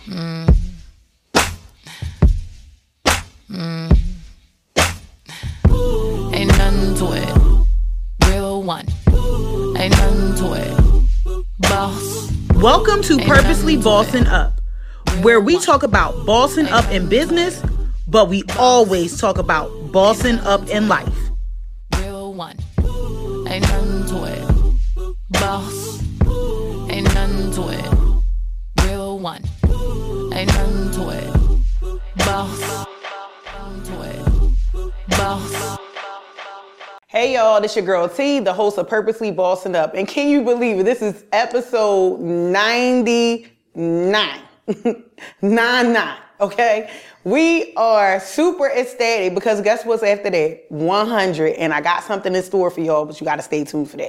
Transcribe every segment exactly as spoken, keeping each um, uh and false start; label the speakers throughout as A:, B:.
A: Mm. Mm. Ain't nothing to it. Real one. Ain't nothing to it. Boss.
B: Welcome to Purposely Bossing Up, where we talk about bossing up in business, but we always talk about bossing up in life.
A: Real one. Ain't nothing to it. Boss. Ain't nothing to it. Real one. Ain't nothing to it. Boss. To it. Boss.
B: Hey y'all, this your girl T, the host of Purposely Bossing Up. And can you believe it? This is episode ninety-nine. ninety-nine, okay? We are super ecstatic because guess what's after that? one hundred. And I got something in store for y'all, but you got to stay tuned for that.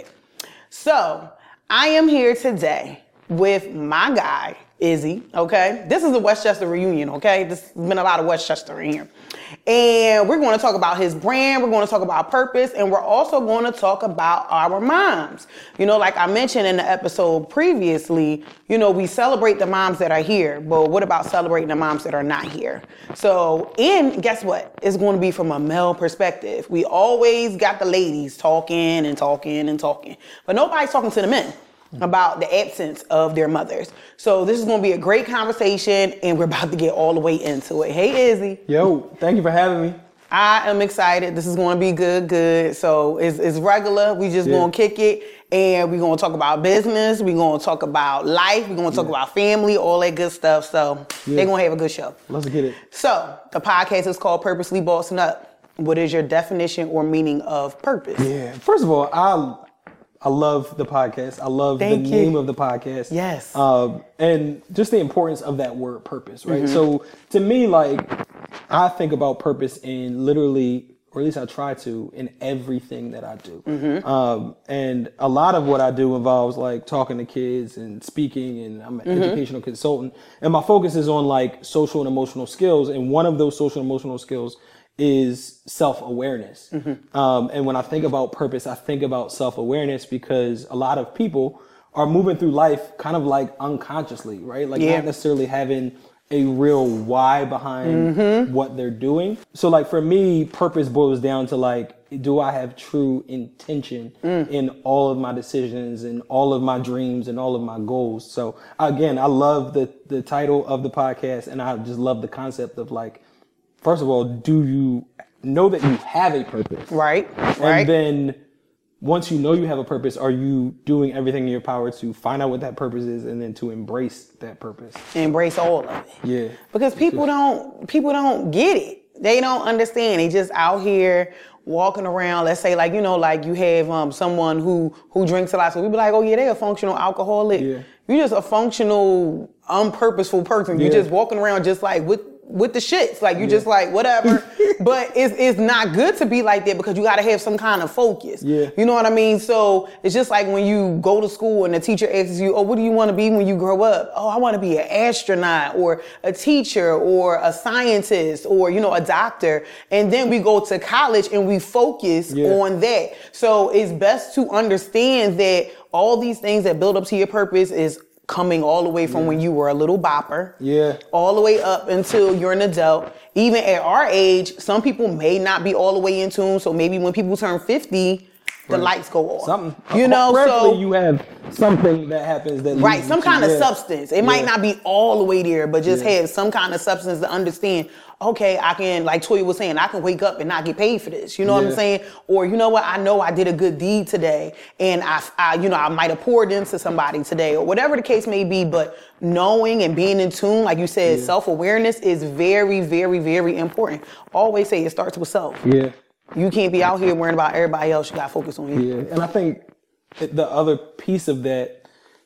B: So, I am here today with my guy, Izzy, okay? This is a Westchester reunion, okay? There's been a lot of Westchester in here. And we're going to talk about his brand, we're going to talk about purpose, and we're also going to talk about our moms. You know, like I mentioned in the episode previously, you know, we celebrate the moms that are here, but what about celebrating the moms that are not here? So, and guess what? It's going to be from a male perspective. We always got the ladies talking and talking and talking, but nobody's talking to the men about the absence of their mothers. So this is going to be a great conversation, and we're about to get all the way into it. Hey, Izzy.
C: Yo, thank you for having me.
B: I am excited. This is going to be good, good. So it's, it's regular. We just
C: Yeah.
B: going to kick it, and we're going to talk about business. We're going to talk about life. We're going to talk
C: Yeah.
B: about family, all that good stuff. So
C: Yeah.
B: they're going to have a good show.
C: Let's get it.
B: So the podcast is called Purposely Bossing Up. What is your definition or meaning of purpose?
C: Yeah. First of all, I I love the podcast. I love
B: Thank
C: the
B: you.
C: name of the podcast.
B: Yes.
C: Um, and just the importance of that word purpose, right?
B: Mm-hmm.
C: So to me, like, I think about purpose in literally, or at least I try to, in everything that I do.
B: Mm-hmm.
C: Um, and a lot of what I do involves like talking to kids and speaking, and I'm an
B: Mm-hmm.
C: educational consultant. And my focus is on like social and emotional skills. And one of those social and emotional skills is self-awareness.
B: Mm-hmm.
C: Um, and when I think about purpose, I think about self-awareness because a lot of people are moving through life kind of like unconsciously, right? Like
B: Yeah.
C: not necessarily having a real why behind
B: Mm-hmm.
C: what they're doing. So like for me, purpose boils down to like, do I have true intention
B: Mm.
C: in all of my decisions and all of my dreams and all of my goals? So again, I love the, the title of the podcast, and I just love the concept of like, first of all, do you know that you have a purpose?
B: Right,
C: And
B: right.
C: then once you know you have a purpose, are you doing everything in your power to find out what that purpose is and then to embrace that purpose?
B: Embrace all of it.
C: Yeah.
B: Because people don't people don't get it. They don't understand. They just out here walking around. Let's say like, you know, like you have um someone who who drinks a lot. So we be like, oh yeah, they a functional alcoholic.
C: Yeah.
B: You just a functional, unpurposeful person. You
C: Yeah.
B: just walking around just like with with the shits. Like you just like whatever. But it's it's not good to be like that because you gotta have some kind of focus.
C: Yeah.
B: You know what I mean? So it's just like when you go to school and the teacher asks you, oh, what do you want to be when you grow up? Oh, I want to be an astronaut or a teacher or a scientist or, you know, a doctor. And then we go to college and we focus
C: Yeah.
B: on that. So it's best to understand that all these things that build up to your purpose is coming all the way from when you were a little bopper,
C: Yeah.
B: all the way up until you're an adult. Even at our age, some people may not be all the way in tune. So maybe when people turn fifty, the
C: Right.
B: lights go off.
C: Something.
B: You know,
C: Preferably
B: so
C: you have something that happens that
B: right,
C: leads
B: some
C: you to-
B: kind of
C: yeah.
B: substance. It might
C: Yeah.
B: not be all the way there, but just
C: Yeah.
B: have some kind of substance to understand. Okay, I can, like Toya was saying, I can wake up and not get paid for this. You know what I'm
C: Yeah.
B: saying? Or you know what? I know I did a good deed today, and I, I, you know, I might have poured into somebody today, or whatever the case may be. But knowing and being in tune, like you said,
C: Yeah.
B: self-awareness is very, very, very important. Always say it starts with self.
C: Yeah.
B: You can't be out here worrying about everybody else. You got to focus on you.
C: Yeah. And I think the other piece of that,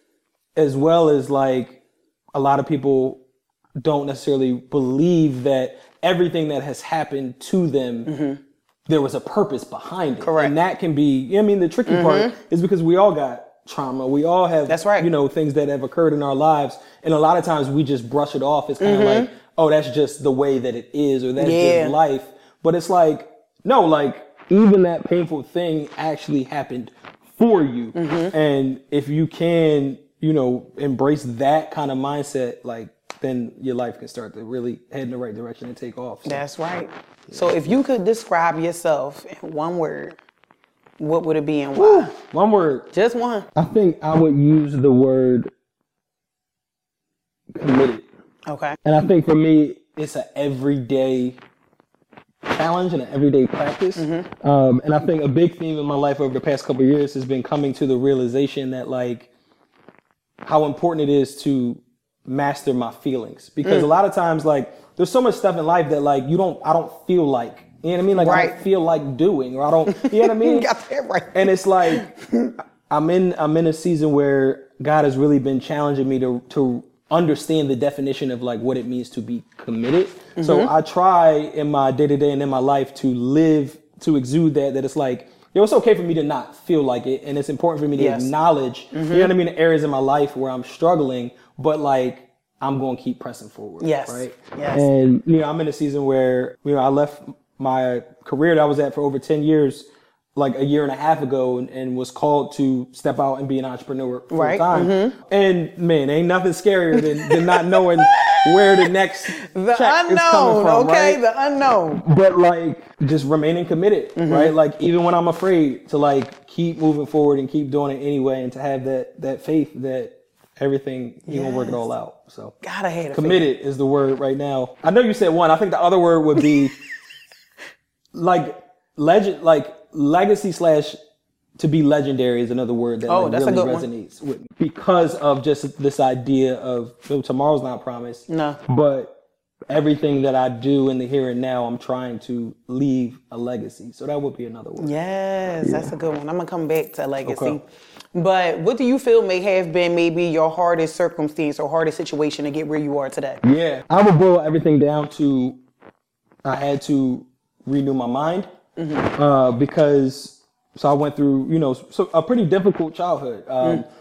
C: as well as like a lot of people don't necessarily believe that everything that has happened to them, there was a purpose behind it.
B: Correct.
C: And that can be, you know what I mean, the tricky part is because we all got trauma. We all have,
B: That's right.
C: you know, things that have occurred in our lives. And a lot of times we just brush it off as kind of like, oh, that's just the way that it is, or that's
B: Yeah.
C: just life. But it's like, no, like even that painful thing actually happened for you. And if you can, you know, embrace that kind of mindset, like then your life can start to really head in the right direction and take off. So.
B: That's right. So if you could describe yourself in one word, what would it be and why?
C: Woo, one word.
B: Just one.
C: I think I would use the word committed.
B: Okay.
C: And I think for me, it's an everyday challenge and an everyday practice. Mm-hmm. Um, and I think a big theme in my life over the past couple of years has been coming to the realization that, like, how important it is to master my feelings. Because mm. a lot of times, like, there's so much stuff in life that, like, you don't, I don't feel like, you know what I mean? Like, right. I don't feel like doing, or I don't, you know what I mean?
B: You got that right.
C: And it's like, I'm in, I'm in a season where God has really been challenging me to, to understand the definition of, like, what it means to be committed. Mm-hmm. So I try in my day to day and in my life to live, to exude that, that it's like, yo, it's okay for me to not feel like it. And it's important for me to yes. acknowledge, mm-hmm. you know what I mean, the areas in my life where I'm struggling, but, like, I'm going to keep pressing forward.
B: Yes.
C: Right.
B: Yes.
C: And, you know, I'm in a season where, you know, I left my career that I was at for over ten years, like a year and a half ago, and, and was called to step out and be an entrepreneur full
B: right.
C: time.
B: Mm-hmm.
C: And man, ain't nothing scarier than, than not knowing where the next
B: the
C: check
B: unknown,
C: is coming from,
B: okay,
C: right?
B: the unknown.
C: But like, just remaining committed,
B: mm-hmm.
C: right? Like, even when I'm afraid, to like keep moving forward and keep doing it anyway, and to have that that faith that everything, you yes. gonna work it all out. So
B: gotta hate it.
C: Committed is the word right now. I know you said one. I think the other word would be like legend, like legacy slash to be legendary is another word that
B: oh,
C: like
B: that's
C: really
B: a good
C: resonates one. with me, because of just this idea of oh, tomorrow's not promised.
B: No,
C: but everything that I do in the here and now, I'm trying to leave a legacy. So that would be another word.
B: Yes, yeah. That's a good one. I'm gonna come back to legacy.
C: Okay.
B: But what do you feel may have been maybe your hardest circumstance or hardest situation to get where you are today?
C: Yeah, I would boil everything down to I had to renew my mind, mm-hmm. uh, because so I went through, you know, so a pretty difficult childhood. Um, mm.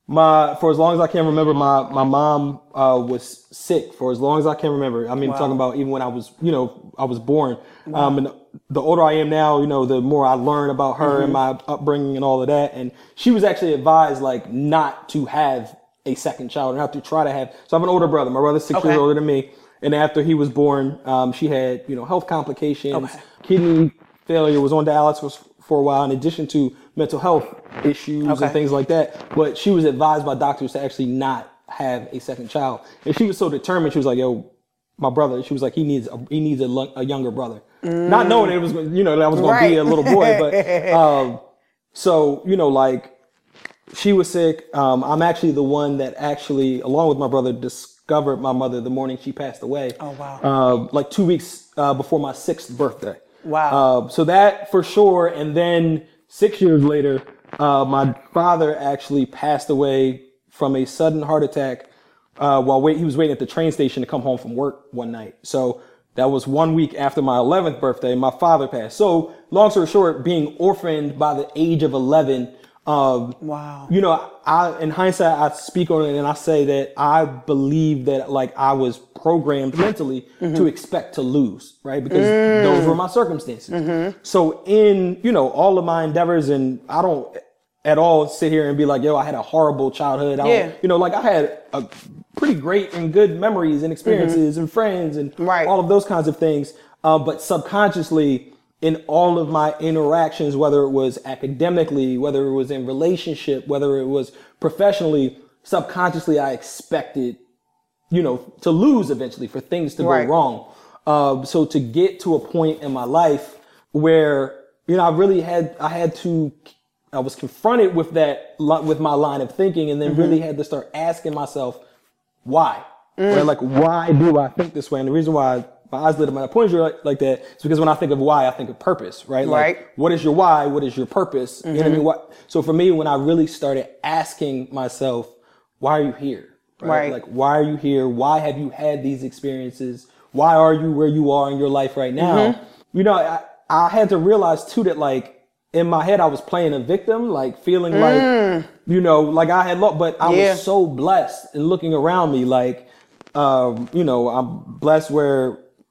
C: My for as long as I can remember, my my mom uh, was sick for as long as I can remember. I mean, wow. talking about even when I was, you know, I was born. Wow. Um, and the older I am now, you know, the more I learn about her mm-hmm. and my upbringing and all of that. And she was actually advised, like, not to have a second child, not to try to have. So I have an older brother. My brother's six okay. years older than me. And after he was born, um, she had, you know, health complications, okay. kidney failure, was on dialysis for, for a while, in addition to mental health issues okay. and things like that. But she was advised by doctors to actually not have a second child. And she was so determined. She was like, yo, my brother, she was like, he needs a, he needs a, a younger brother. Mm. Not knowing it was, you know, that I was going right. to be a little boy. But um, so, you know, like, she was sick. Um, I'm actually the one that actually, along with my brother, discovered my mother the morning she passed away.
B: Oh, wow.
C: Uh, like two weeks uh, before my sixth birthday.
B: Wow.
C: Uh, so that for sure. And then six years later, uh, my father actually passed away from a sudden heart attack uh, while wait, he was waiting at the train station to come home from work one night. So that was one week after my eleventh birthday. My father passed. So long story short, being orphaned by the age of eleven. Um,
B: wow. You
C: know, I, in hindsight, I speak on it and I say that I believe that, like, I was programmed mentally mm-hmm. to expect to lose, right? Because mm. those were my circumstances. Mm-hmm. So in, you know, all of my endeavors, and I don't at all sit here and be like, yo, I had a horrible childhood. I
B: yeah.
C: You know, like, I had a pretty great and good memories and experiences mm-hmm. and friends and
B: right.
C: all of those kinds of things. Uh, but subconsciously, in all of my interactions, whether it was academically, whether it was in relationship, whether it was professionally, subconsciously, I expected, you know, to lose eventually, for things to
B: right.
C: go wrong. Uh, so to get to a point in my life where, you know, I really had, I had to, I was confronted with that, with my line of thinking, and then mm-hmm. really had to start asking myself, why? Mm. Right? Like, why do I think this way? And the reason why I, my eyes lit up when I pointed you like, like that is because when I think of why, I think of purpose, right? Like,
B: right.
C: what is your why? What is your purpose?
B: Mm-hmm.
C: You know what I mean? What, so for me, when I really started asking myself, why are you here? Right?
B: right.
C: Like, why are you here? Why have you had these experiences? Why are you where you are in your life right now? Mm-hmm. You know, I, I had to realize too that, like, in my head, I was playing a victim, like feeling mm. like, you know, like I had lost, but I yeah. was so blessed, and looking around me, like, um, you know, I'm blessed where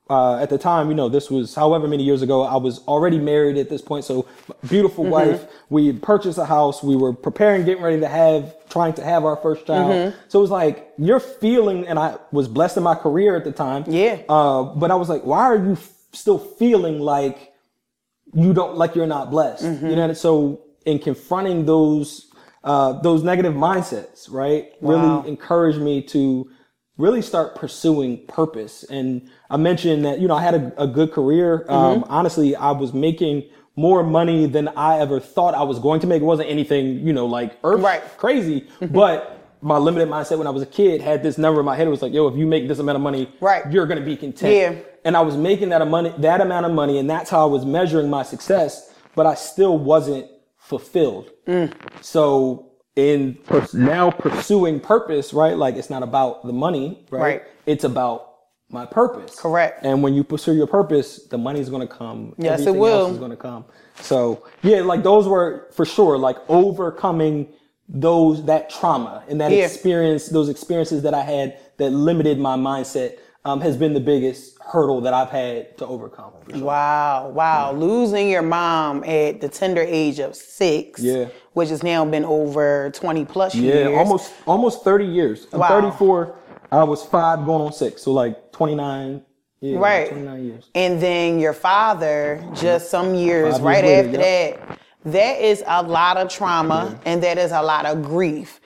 C: uh, at the time, you know, this was however many years ago, I was already married at this point. So beautiful mm-hmm. wife, we had purchased a house. We were preparing, getting ready to have, trying to have our first child. Mm-hmm. So it was like, you're feeling, and I was blessed in my career at the time.
B: Yeah.
C: Uh, but I was like, why are you f- still feeling like you don't, like you're not blessed? Mm-hmm. You know, so in confronting those, uh, those negative mindsets, right, wow. really encouraged me to really start pursuing purpose. And I mentioned that, you know, I had a, a good career. Mm-hmm. Um, honestly, I was making more money than I ever thought I was going to make. It wasn't anything, you know, like earth
B: right.
C: crazy, but my limited mindset when I was a kid had this number in my head. It was like, yo, if you make this amount of money,
B: right.
C: you're going to be content.
B: Yeah.
C: And I was making that, money, that amount of money, and that's how I was measuring my success, but I still wasn't fulfilled. Mm. So in pers- now pursuing purpose, right? Like, it's not about the money, right?
B: Right.
C: It's about my purpose.
B: Correct.
C: And when you pursue your purpose, the money's going to come.
B: Yes,
C: Everything
B: it will.
C: else is going to come. So yeah, like those were for sure, like overcoming those, that trauma and that
B: yeah.
C: experience, those experiences that I had that limited my mindset, um, has been the biggest hurdle that I've had to overcome. Sure.
B: Wow. Wow. Yeah. Losing your mom at the tender age of six,
C: yeah.
B: which has now been over twenty plus years.
C: Yeah, almost, almost thirty years. I'm
B: wow.
C: thirty-four. I was five going on six. So like twenty-nine. Yeah,
B: right.
C: twenty-nine years.
B: And then your father, just some years
C: Five
B: right
C: years
B: after
C: later, yep.
B: that, that is a lot of trauma yeah. and that is a lot of grief.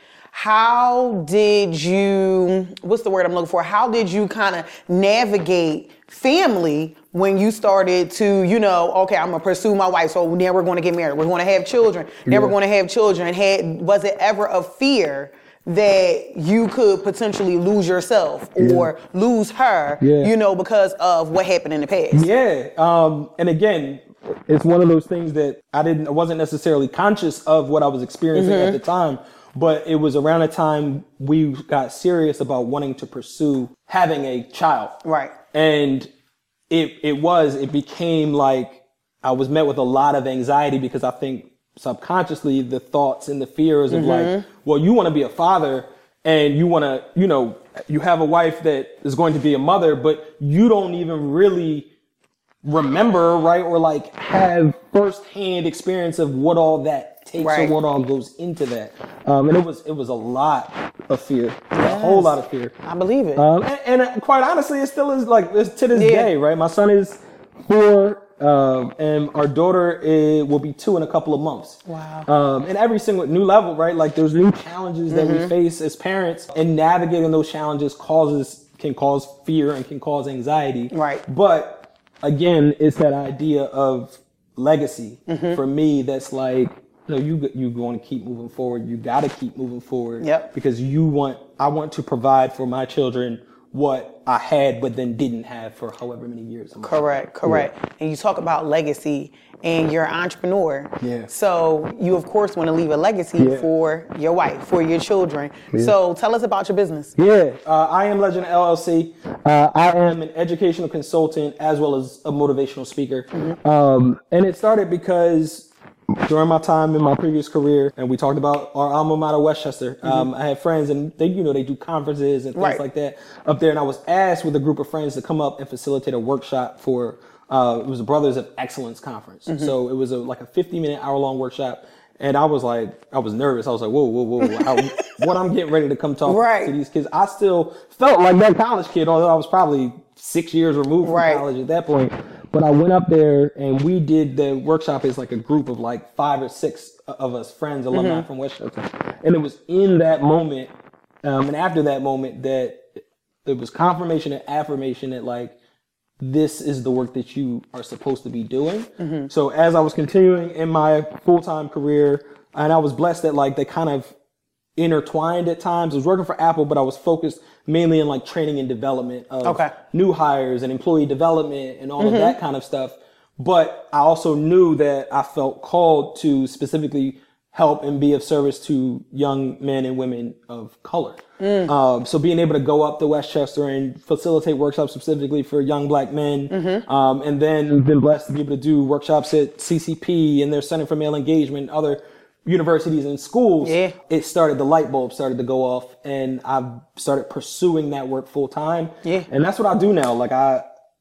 B: How did you, what's the word I'm looking for? How did you kind of navigate family when you started to, you know, okay, I'm going to pursue my wife. So now we're going to get married. We're going to have children. Now yeah. we're going to have children. Had, was it ever a fear that you could potentially lose yourself or yeah. lose her, yeah. you know, because of what happened in the past?
C: Yeah. Um, and again, it's one of those things that I didn't, I wasn't necessarily conscious of what I was experiencing mm-hmm. at the time, but it was around the time we got serious about wanting to pursue having a child.
B: Right.
C: And it, it was, it became like I was met with a lot of anxiety because I think subconsciously the thoughts and the fears of mm-hmm. like, well, you want to be a father and you want to, you know, you have a wife that is going to be a mother, but you don't even really remember, right? Or like have firsthand experience of what all that takes right. or what all goes into that. Um, and it was, it was a lot of fear, yes. a whole lot of fear.
B: I believe it.
C: Um, and, and quite honestly, it still is like this to this yeah. day, right? My son is four. Um, and our daughter is, will be two in a couple of months.
B: Wow.
C: Um, and every single new level, right? Like there's new challenges that mm-hmm. we face as parents, and navigating those challenges causes, can cause fear and can cause anxiety.
B: Right.
C: But again, it's that idea of legacy mm-hmm. for me. That's like, you know, you, you want to keep moving forward. You got to keep moving forward
B: yep.
C: because you want, I want to provide for my children what I had, but then didn't have for however many years.
B: Correct, correct. Yeah. And you talk about legacy and you're an entrepreneur.
C: Yeah.
B: So you, of course, want to leave a legacy yeah. for your wife, for your children.
C: Yeah.
B: So tell us about your business.
C: Yeah. Uh, I Am Legend L L C. Uh, I am an educational consultant as well as a motivational speaker. Mm-hmm. Um, and it started because during my time in my previous career, and we talked about our alma mater, Westchester, mm-hmm. um, I had friends and they, you know, they do conferences and things
B: right.
C: like that up there. And I was asked with a group of friends to come up and facilitate a workshop for, uh, it was a Brothers of Excellence conference. Mm-hmm. So it was a, like a fifty minute hour long workshop. And I was like, I was nervous. I was like, whoa, whoa, whoa, whoa. How, what I'm getting ready to come talk
B: right.
C: to these kids. I still felt like that college kid, although I was probably six years removed from
B: right.
C: college at that point. But I went up there and we did the workshop as like a group of like five or six of us friends, alumni mm-hmm. from Westchester. And it was in that moment, um, and after that moment that it was confirmation and affirmation that like, this is the work that you are supposed to be doing. Mm-hmm. So as I was continuing in my full-time career, and I was blessed that like they kind of intertwined at times. I was working for Apple, but I was focused mainly in like training and development of
B: okay.
C: new hires and employee development and all mm-hmm. of that kind of stuff. But I also knew that I felt called to specifically help and be of service to young men and women of color. Mm. Um, so being able to go up to Westchester and facilitate workshops specifically for young black men, mm-hmm. um, and then been blessed to be able to do workshops at C C P and their Center for Male Engagement, other universities and schools.
B: Yeah.
C: It started, the light bulb started to go off, and I've started pursuing that work full time.
B: Yeah.
C: And that's what I do now. Like I,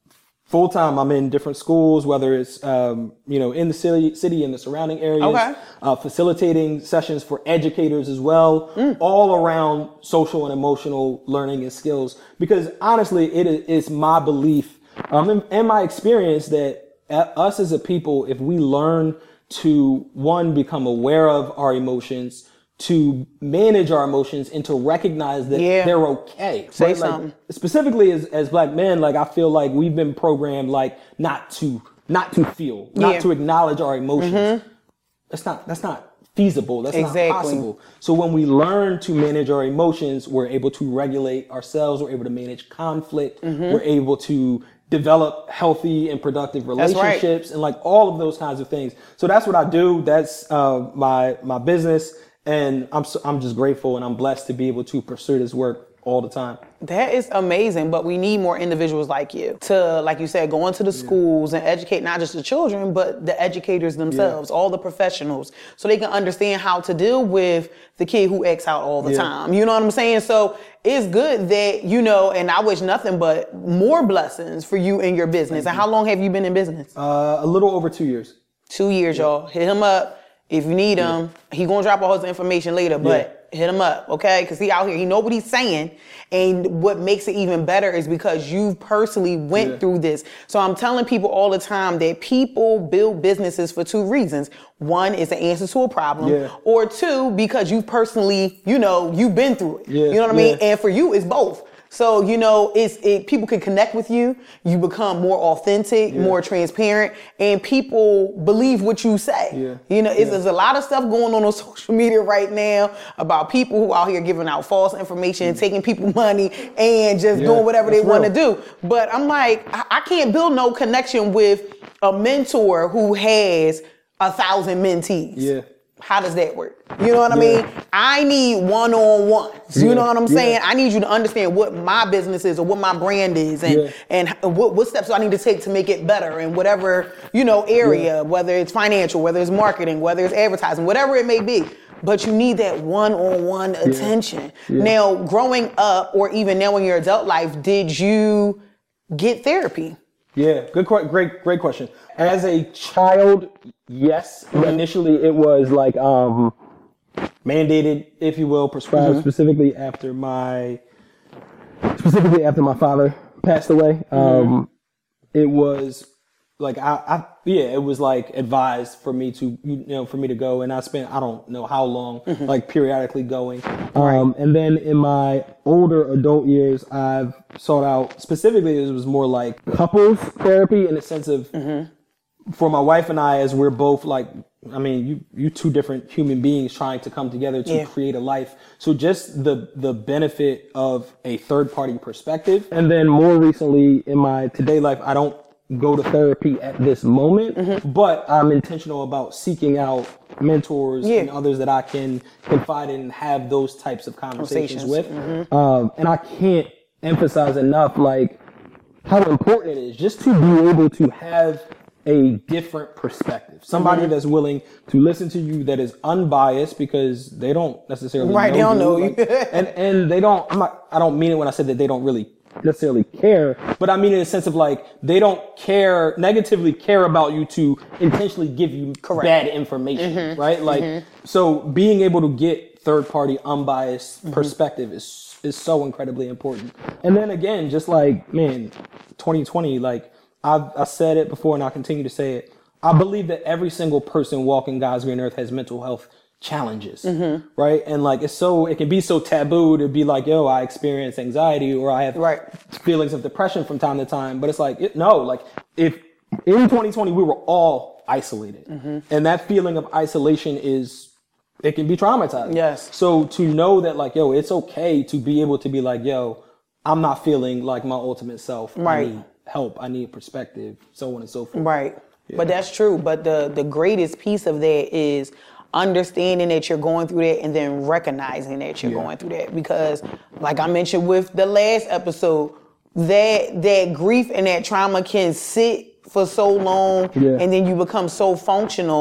C: full time. I'm in different schools, whether it's um, you know in the city, city and the surrounding areas.
B: Okay.
C: Uh, facilitating sessions for educators as well, mm. all around social and emotional learning and skills. Because honestly, it is it's my belief um, and, and my experience that us as a people, if we learn to one become aware of our emotions, to manage our emotions, and to recognize that
B: yeah.
C: they're okay.
B: Say
C: right?
B: something.
C: Like, specifically as, as black men, like I feel like we've been programmed like not to not to feel, not
B: yeah.
C: to acknowledge our emotions. Mm-hmm. That's not that's not feasible. That's exactly. not possible. So when we learn to manage our emotions, we're able to regulate ourselves, we're able to manage conflict, mm-hmm. we're able to develop healthy and productive relationships right. and like all of those kinds of things. So that's what I do. That's uh, my my business. And I'm so, I'm just grateful and I'm blessed to be able to pursue this work all the time.
B: That is amazing, but we need more individuals like you to, like you said, go into the yeah. schools and educate not just the children, but the educators themselves, yeah. all the professionals, so they can understand how to deal with the kid who acts out all the yeah. time. You know what I'm saying? So it's good that, you know, and I wish nothing but more blessings for you in your business. Thank and you. How long have you been in business?
C: Uh, a little over two years.
B: Two years, yeah. y'all. Hit him up. If you need him, yeah. he gonna drop all his information later, but yeah. hit him up, okay? Because he out here, he know what he's saying. And what makes it even better is because you personally went yeah. through this. So I'm telling people all the time that people build businesses for two reasons. One is the answer to a problem, yeah. or two, because you personally, you know, you've been through it. Yeah. You know what I mean? Yeah. And for you, it's both. So, you know, it's it, people can connect with you. You become more authentic, yeah. more transparent, and people believe what you say. Yeah. You know, it's, yeah. there's a lot of stuff going on on social media right now about people who out here giving out false information, mm. taking people money, and just yeah. doing whatever That's they want to do. But I'm like, I, I can't build no connection with a mentor who has a thousand mentees. Yeah. How does that work? You know what I mean? Yeah. I need one-on-ones. You yeah. know what I'm saying? Yeah. I need you to understand what my business is or what my brand is and, yeah. and what, what steps do I need to take to make it better in whatever, you know, area, yeah. whether it's financial, whether it's marketing, whether it's advertising, whatever it may be. But you need that one-on-one yeah. attention. Yeah. Now, growing up or even now in your adult life, did you get therapy?
C: Yeah, good, great, great question. As a child, yes. Mm-hmm. Initially, it was like um, mandated, if you will, prescribed mm-hmm. specifically after my specifically after my father passed away. Mm-hmm. Um, it was like I, I, yeah, it was like advised for me to, you know, for me to go, and I spent I don't know how long, mm-hmm. like periodically going.
B: Right.
C: Um, and then in my older adult years, I've sought out specifically. It was more like couples therapy in the sense of. Mm-hmm. For my wife and I, as we're both like, I mean, you you two different human beings trying to come together to yeah. create a life. So just the the benefit of a third party perspective. And then more recently in my today life, I don't go to therapy at this moment, mm-hmm. but I'm intentional about seeking out mentors yeah. and others that I can confide in and have those types of conversations, conversations. with. Mm-hmm. Um, and I can't emphasize enough, like, how important it is just to be able to have a different perspective. Somebody mm-hmm. that's willing to listen to you, that is unbiased, because they don't necessarily
B: right,
C: know
B: they don't
C: you.
B: know you.
C: Like, and and they don't. I'm not. I don't mean it when I said that they don't really necessarily care, but I mean in the sense of like they don't care negatively care about you to intentionally give you Correct. bad information, mm-hmm. right? Like mm-hmm. so, being able to get third party unbiased mm-hmm. perspective is is so incredibly important. And then again, just like man, twenty twenty, like. I've I said it before and I'll continue to say it. I believe that every single person walking God's green earth has mental health challenges, mm-hmm. right? And like, it's so, it can be so taboo to be like, yo, I experience anxiety or I have
B: right.
C: feelings of depression from time to time. But it's like, it, no, like if in twenty twenty, we were all isolated mm-hmm. and that feeling of isolation is, it can be traumatizing.
B: Yes.
C: So to know that like, yo, it's okay to be able to be like, yo, I'm not feeling like my ultimate self.
B: Right.
C: I need help. I need perspective, so on and so forth.
B: Right.
C: Yeah.
B: But that's true. But the, the greatest piece of that is understanding that you're going through that and then recognizing that you're yeah. going through that. Because like I mentioned with the last episode, that that grief and that trauma can sit for so long yeah. and then you become so functional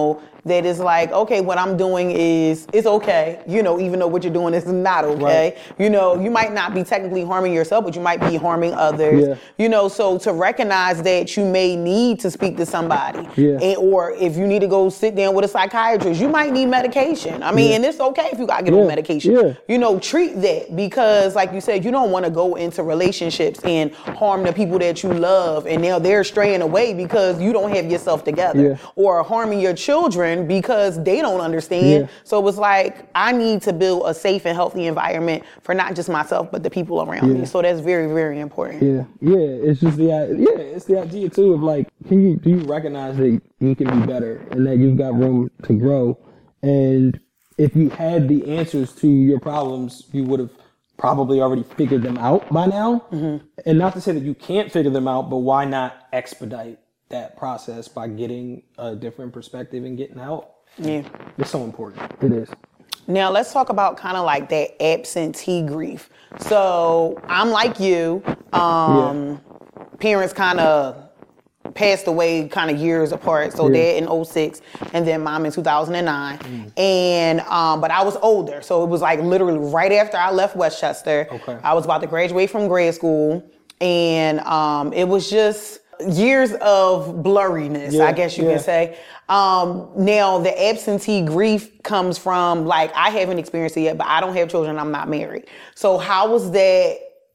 B: that is like, okay, what I'm doing is, it's okay, you know, even though what you're doing is not okay. Right. You know, you might not be technically harming yourself, but you might be harming others. Yeah. You know, so to recognize that you may need to speak to somebody, yeah. and, or if you need to go sit down with a psychiatrist, you might need medication. I mean, yeah. and it's okay if you gotta get yeah. on medication. Yeah. You know, treat that, because like you said, you don't want to go into relationships and harm the people that you love, and now they're straying away because you don't have yourself together, yeah. or harming your children because they don't understand. Yeah. So it's like, I need to build a safe and healthy environment for not just myself, but the people around yeah. me. So that's very, very important.
C: Yeah, yeah. It's just the yeah, it's the idea too of like, can you do you recognize that you can be better and that you've got room to grow, and if you had the answers to your problems, you would have probably already figured them out by now. Mm-hmm. And not to say that you can't figure them out, but why not expedite that process by getting a different perspective and getting help?
B: Yeah.
C: It's so important. It is.
B: Now let's talk about kind of like that absentee grief. So I'm like you, um, yeah. parents kind of passed away kind of years apart. So yeah. dad in oh six and then mom in two thousand nine. Mm. And, um, but I was older. So it was like literally right after I left Westchester. Okay. I was about to graduate from grad school. And um, it was just years of blurriness, yeah. I guess you yeah. can say. Um, now the absentee grief comes from, like, I haven't experienced it yet, but I don't have children. I'm not married. So how was that?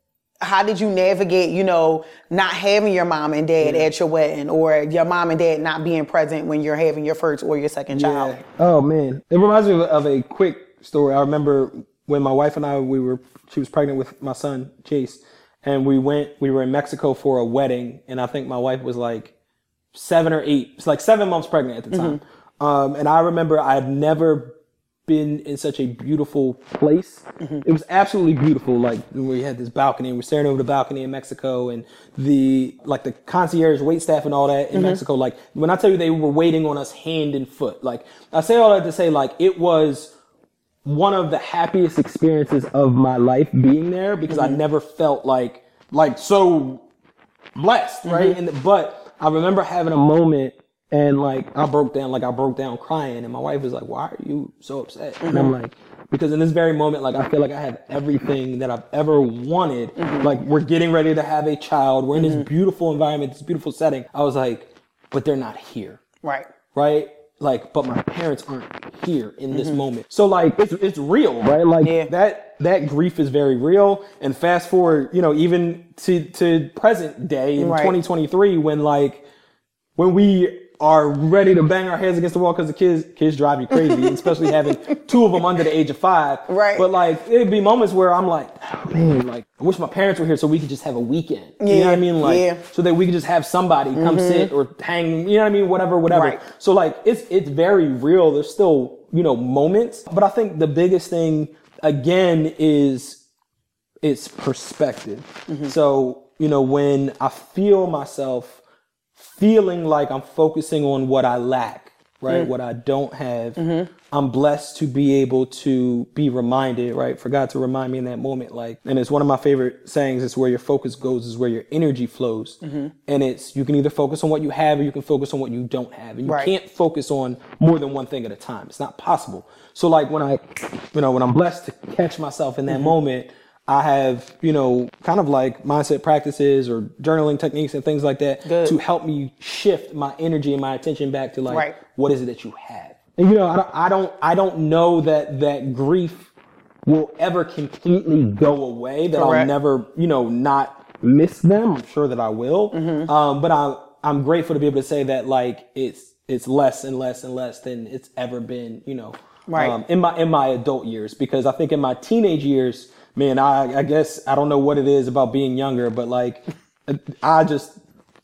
B: How did you navigate, you know, not having your mom and dad yeah. at your wedding, or your mom and dad not being present when you're having your first or your second yeah. child?
C: Oh man. It reminds me of a quick story. I remember when my wife and I, we were, she was pregnant with my son, Chase, and we went, we were in Mexico for a wedding. And I think my wife was like seven or eight, it's like seven months pregnant at the time. Mm-hmm. Um, and I remember I had never been in such a beautiful place. Mm-hmm. It was absolutely beautiful. Like, we had this balcony, and we're staring over the balcony in Mexico, and the, like the concierge wait staff and all that in mm-hmm. Mexico. Like, when I tell you they were waiting on us hand and foot, like, I say all that to say, like, it was one of the happiest experiences of my life being there, because mm-hmm. I never felt like, like so blessed, right? Mm-hmm. And, but I remember having a moment, and like, I broke down, like I broke down crying, and my wife was like, why are you so upset? Mm-hmm. And I'm like, because in this very moment, like, I feel like I have everything that I've ever wanted. Mm-hmm. Like, we're getting ready to have a child. We're in mm-hmm. this beautiful environment, this beautiful setting. I was like, but they're not here.
B: Right.
C: Right? Like, but my parents aren't here in this mm-hmm. moment. So like, it's, it's real, right? Like yeah. that, that grief is very real. And fast forward, you know, even to, to present day in right. twenty twenty-three, when like, when we are ready to bang our heads against the wall because the kids kids drive you crazy, especially having two of them under the age of five.
B: Right.
C: But like, it'd be moments where I'm like, oh, man, like, I wish my parents were here so we could just have a weekend. Yeah. You know what I mean? Like, yeah. so that we could just have somebody come mm-hmm. sit or hang, you know what I mean? Whatever, whatever. Right. So like, it's, it's very real. There's still, you know, moments. But I think the biggest thing, again, is it's perspective. Mm-hmm. So, you know, when I feel myself feeling like I'm focusing on what I lack, right? Mm. What I don't have. Mm-hmm. I'm blessed to be able to be reminded, right? For God to remind me in that moment, like, and it's one of my favorite sayings, it's where your focus goes is where your energy flows. Mm-hmm. And it's, you can either focus on what you have or you can focus on what you don't have. And you right. can't focus on more than one thing at a time. It's not possible. So like when I, you know, when I'm blessed to catch myself in that mm-hmm. moment, I have, you know, kind of like mindset practices or journaling techniques and things like that Good. To help me shift my energy and my attention back to like, right. what is it that you have? And, you know, I don't, I don't, I don't know that that grief will ever completely go away, that Correct. I'll never, you know, not miss them. I'm sure that I will. Mm-hmm. Um, but I, I'm grateful to be able to say that like, it's, it's less and less and less than it's ever been, you know, right. um, in my, in my adult years, because I think in my teenage years, man, I, I guess I don't know what it is about being younger, but like, I just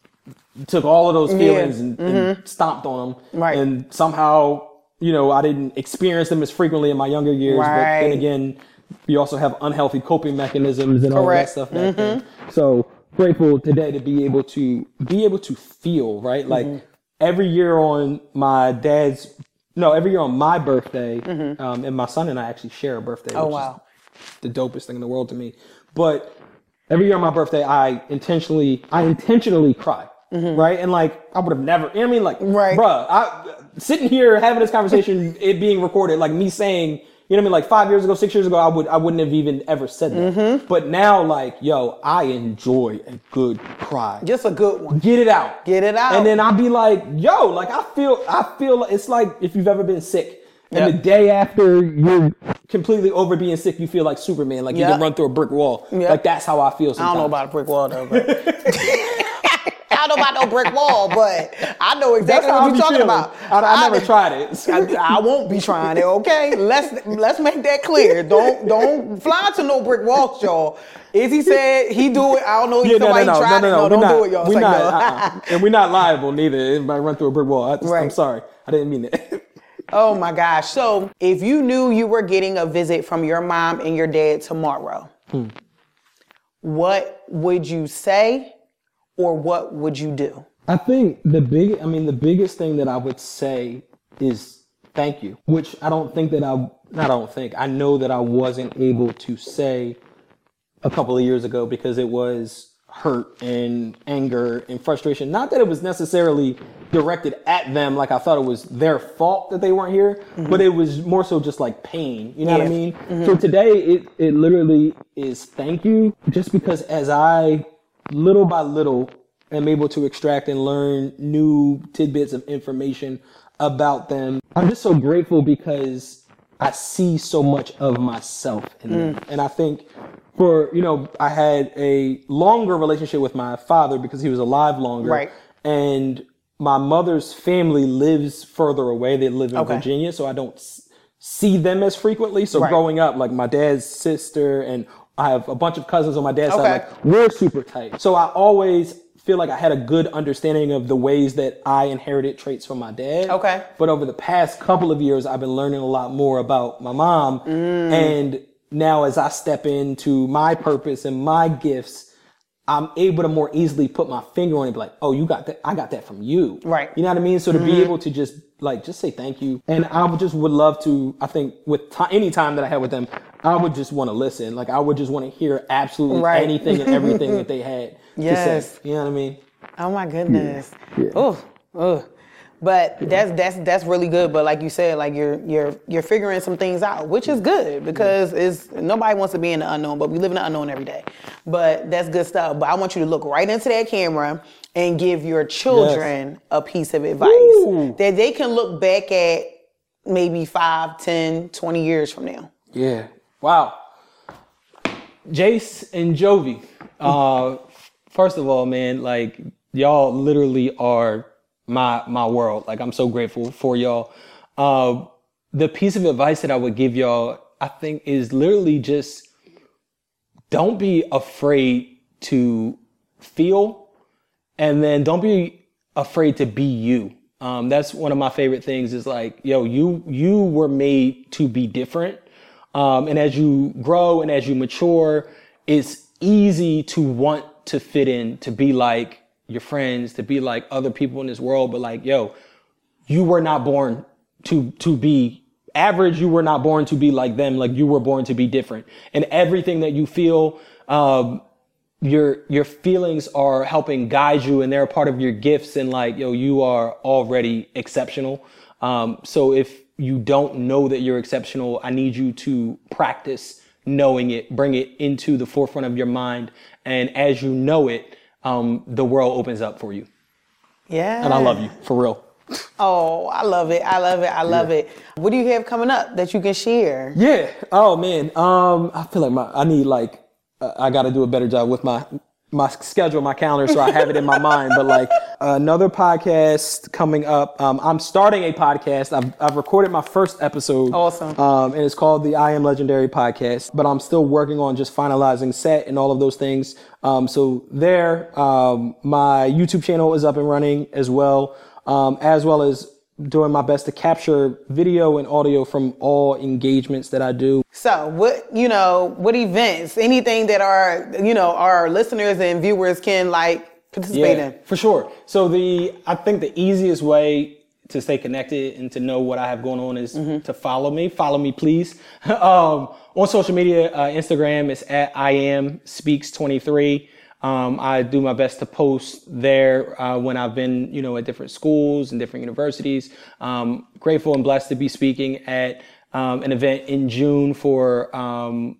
C: took all of those feelings yeah. and, mm-hmm. and stomped on them. Right. And somehow, you know, I didn't experience them as frequently in my younger years. Right. But then again, you also have unhealthy coping mechanisms and Correct. All that stuff back mm-hmm. then. So grateful today to be able to be able to feel, right? Like mm-hmm. every year on my dad's, no, every year on my birthday, mm-hmm. um, and my son and I actually share a birthday.
B: Oh, wow. Is,
C: the dopest thing in the world to me. But every year on my birthday, I intentionally, I intentionally cry. mm-hmm. right? And like, I would have never, you know what I mean? Like,
B: right.
C: bruh, I, sitting here having this conversation, it being recorded, like me saying, you know what I mean? Like five years ago, six years ago, I would, I wouldn't have even ever said that. Mm-hmm. But now, like, yo, I enjoy a good cry.
B: Just a good one.
C: Get it out.
B: Get it out.
C: And then I'll be like, yo, like I feel, I feel like it's like if you've ever been sick and yep. the day after you're completely over being sick, you feel like Superman, like yep. you can run through a brick wall. Yep. Like that's how I feel sometimes.
B: I don't know about a brick wall though, but. I don't know about no brick wall, but I know exactly what you're talking feeling. about.
C: I, I, I never tried it.
B: I, I won't be trying it. Okay, let's let's make that clear. Don't don't fly to no brick walls, y'all. Izzy said he do it. I don't know if yeah, somebody no, no, tried no, no, no, it. No, don't
C: not,
B: do it, y'all.
C: We
B: like,
C: not,
B: no.
C: uh-uh. And we're not liable neither. Anybody run through a brick wall? I just, right. I'm sorry. I didn't mean that.
B: Oh my gosh. So if you knew you were getting a visit from your mom and your dad tomorrow, hmm. what would you say or what would you do?
C: I think the big, I mean, the biggest thing that I would say is thank you, which I don't think that I, not I don't think, I know that I wasn't able to say a couple of years ago because it was hurt and anger and frustration. Not that it was necessarily directed at them like I thought it was their fault that they weren't here, mm-hmm. but it was more so just like pain. You know yeah. what I mean? Mm-hmm. So today it, it literally is thank you, just because as I little by little am able to extract and learn new tidbits of information about them, I'm just so grateful because I see so much of myself in them. Mm. And I think for, you know, I had a longer relationship with my father because he was alive longer.
B: Right.
C: And my mother's family lives further away. They live in okay. Virginia, so I don't s- see them as frequently. So right. growing up, like my dad's sister and I have a bunch of cousins on my dad's okay. side, like we're super tight. So I always feel like I had a good understanding of the ways that I inherited traits from my dad.
B: Okay.
C: But over the past couple of years, I've been learning a lot more about my mom. Mm. And now as I step into my purpose and my gifts, I'm able to more easily put my finger on it and be like, oh, you got that. I got that from you.
B: Right.
C: You know what I mean? So to mm. be able to just like, just say thank you. And I would just would love to, I think with t- any time that I had with them, I would just want to listen. Like I would just want to hear absolutely right. anything and everything that they had.
B: Yes.
C: You know what I mean?
B: Oh my goodness. Yeah. Yeah. Oh, oh. But yeah. that's that's that's really good. But like you said, like you're you're you're figuring some things out, which is good because yeah. it's nobody wants to be in the unknown, but we live in the unknown every day. But that's good stuff. But I want you to look right into that camera and give your children yes. a piece of advice Ooh. that they can look back at maybe five, ten, twenty years from now.
C: Yeah. Wow. Jace and Jovi. Uh, First of all, man, like y'all literally are my my world. Like I'm so grateful for y'all. Uh, the piece of advice that I would give y'all, I think, is literally just don't be afraid to feel, and then don't be afraid to be you. Um, that's one of my favorite things. Is like, yo, you you were made to be different, um, and as you grow and as you mature, it's easy to want to fit in, to be like your friends, to be like other people in this world. But like, yo, you were not born to, to be average. You were not born to be like them. Like you were born to be different, and everything that you feel, um, your, your feelings are helping guide you, and they're a part of your gifts. And like, yo, you are already exceptional. Um, so if you don't know that you're exceptional, I need you to practice knowing it, bring it into the forefront of your mind. And as you know it, um, the world opens up for you.
B: Yeah.
C: And I love you, for real.
B: Oh, I love it. I love it. I love yeah. it. What do you have coming up that you can share?
C: Yeah. Oh, man. Um, I feel like my, I need like, uh, I got to do a better job with my, my schedule, my calendar, so I have it in my mind. But like another podcast coming up. Um, I'm starting a podcast. I've, I've recorded my first episode.
B: Awesome.
C: Um, and it's called the I Am Legendary podcast, but I'm still working on just finalizing set and all of those things. Um, so there, um, my YouTube channel is up and running as well, um, as well as doing my best to capture video and audio from all engagements that I do.
B: So what, you know, what events, anything that our, you know, our listeners and viewers can like participate
C: yeah,
B: in?
C: For sure. So the, I think the easiest way to stay connected and to know what I have going on is mm-hmm. to follow me. Follow me, please. um, on social media, uh, Instagram is at I am speaks twenty-three. Um, I do my best to post there uh, when I've been, you know, at different schools and different universities. Um, grateful and blessed to be speaking at um, an event in June for um,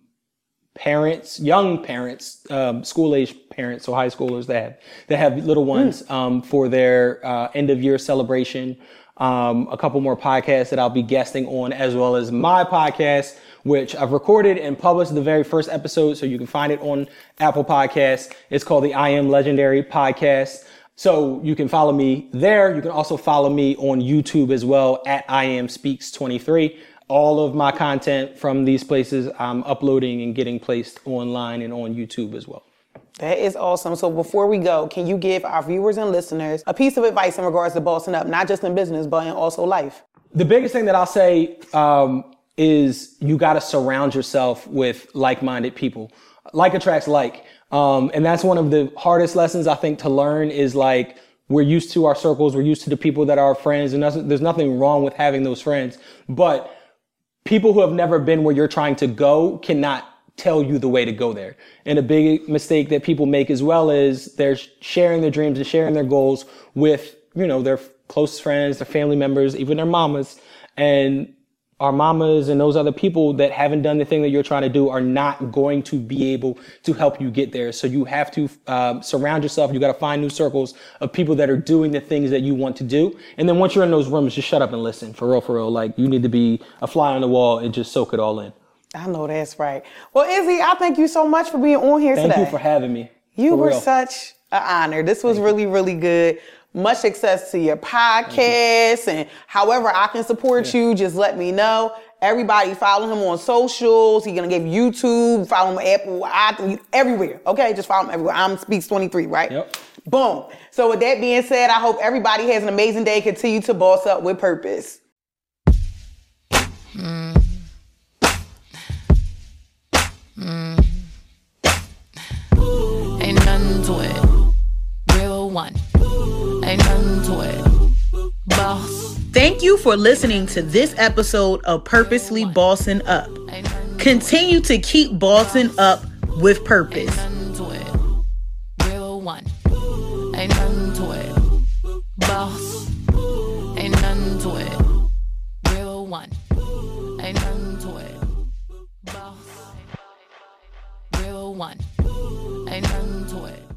C: parents, young parents, um, school-age parents, so high schoolers that have, that have little ones mm. um, for their uh, end-of-year celebration. Um, a couple more podcasts that I'll be guesting on, as well as my podcast, which I've recorded and published the very first episode, so you can find it on Apple Podcasts. It's called the I Am Legendary Podcast. So you can follow me there. You can also follow me on YouTube as well at I Am Speaks twenty-three. All of my content from these places I'm uploading and getting placed online and on YouTube as well.
B: That is awesome. So before we go, can you give our viewers and listeners a piece of advice in regards to bossing up, not just in business, but in also life?
C: The biggest thing that I'll say um, is you got to surround yourself with like-minded people. Like attracts like. Um, and that's one of the hardest lessons, I think, to learn is like, we're used to our circles. We're used to the people that are our friends. And there's nothing wrong with having those friends. But people who have never been where you're trying to go cannot tell you the way to go there. And a big mistake that people make as well is they're sharing their dreams and sharing their goals with, you know, their close friends, their family members, even their mamas. And our mamas and those other people that haven't done the thing that you're trying to do are not going to be able to help you get there. So you have to um, surround yourself. You got to find new circles of people that are doing the things that you want to do. And then once you're in those rooms, just shut up and listen. For real, for real. Like, you need to be a fly on the wall and just soak it all in.
B: I know that's right. Well, Izzy, I thank you so much for being on here
C: thank
B: today.
C: Thank you for having me.
B: You
C: for
B: were
C: real.
B: such an honor. This was thank really, you. really good. Much success to your podcast, and however I can support yeah. you, just let me know. Everybody follow him on socials. He's going to give YouTube, follow him on Apple, iTunes, everywhere. Okay, just follow him everywhere. I'm Speaks twenty-three, right?
C: Yep.
B: Boom. So with that being said, I hope everybody has an amazing day. Continue to boss up with purpose. Mm.
A: Mm. Ain't nothing to it. Real one. Ain't nothing to it. Boss.
B: Thank you for listening to this episode of Purposely Bossing Up. Continue to keep bossing up with purpose.
A: Ain't nothing to it. Real one. Ain't nothing to it. Boss. Ain't nothing to it. Real one. Ain't nothing to it. Boss. Real one. Ain't nothing to it.